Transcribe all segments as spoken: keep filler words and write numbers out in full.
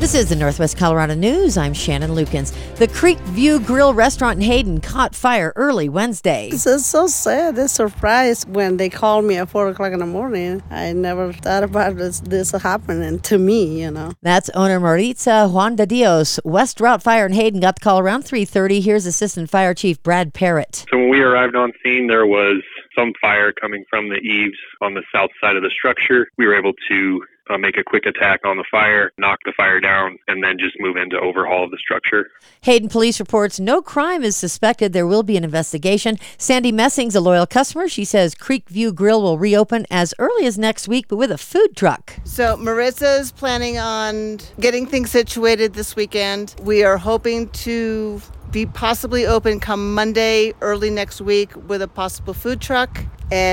This is the Northwest Colorado News. I'm Shannon Lukens. The Creek View Grill restaurant in Hayden caught fire early Wednesday. This is so sad. They're surprised when they called me at four o'clock in the morning. I never thought about this, this happening to me, you know. That's owner Maritza Juan de Dios. West Route Fire in Hayden got the call around three thirty. Here's Assistant Fire Chief Brad Parrott. So when we arrived on scene, there was some fire coming from the eaves on the south side of the structure. We were able to uh, make a quick attack on the fire, knock the fire down, and then just move into overhaul of the structure. Hayden police reports no crime is suspected. There will be an investigation. Sandy Messing's a loyal customer. She says Creek View Grill will reopen as early as next week, but with a food truck. So Maritza's planning on getting things situated this weekend. We are hoping to be possibly open come Monday, early next week, with a possible food truck,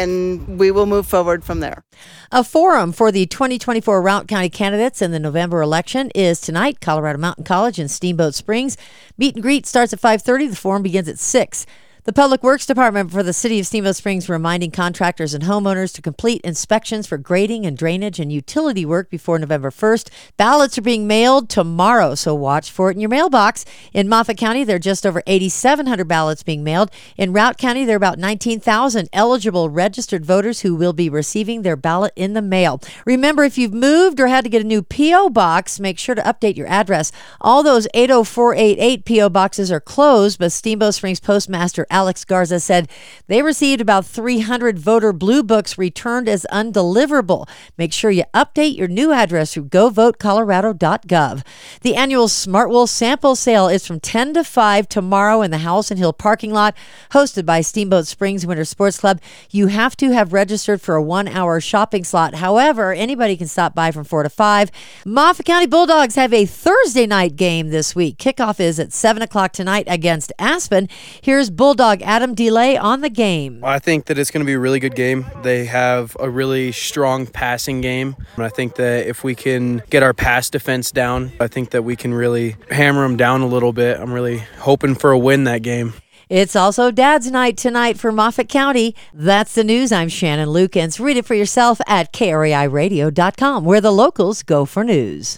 and we will move forward from there. A forum for the twenty twenty-four Routt County candidates in the November election is tonight, Colorado Mountain College in Steamboat Springs. Meet and greet starts at five thirty. The forum begins at six. The Public Works Department for the City of Steamboat Springs reminding contractors and homeowners to complete inspections for grading and drainage and utility work before November first. Ballots are being mailed tomorrow, so watch for it in your mailbox. In Moffat County, there are just over eighty-seven hundred ballots being mailed. In Routt County, there are about nineteen thousand eligible registered voters who will be receiving their ballot in the mail. Remember, if you've moved or had to get a new P O box, make sure to update your address. All those eight oh four eight eight P O boxes are closed, but Steamboat Springs Postmaster Alex Garza said they received about three hundred voter blue books returned as undeliverable. Make sure you update your new address through go vote colorado dot gov. The annual Smart Wool sample sale is from ten to five tomorrow in the Howelson Hill parking lot, hosted by Steamboat Springs Winter Sports Club. You have to have registered for a one-hour shopping slot. However, anybody can stop by from four to five. Moffat County Bulldogs have a Thursday night game this week. Kickoff is at seven o'clock tonight against Aspen. Here's Bulldog Adam DeLay on the game. I think that it's going to be a really good game. They have a really strong passing game. And I think that if we can get our pass defense down, I think that we can really hammer them down a little bit. I'm really hoping for a win that game. It's also Dad's Night tonight for Moffat County. That's the news. I'm Shannon Lukens. Read it for yourself at K R A I radio dot com, where the locals go for news.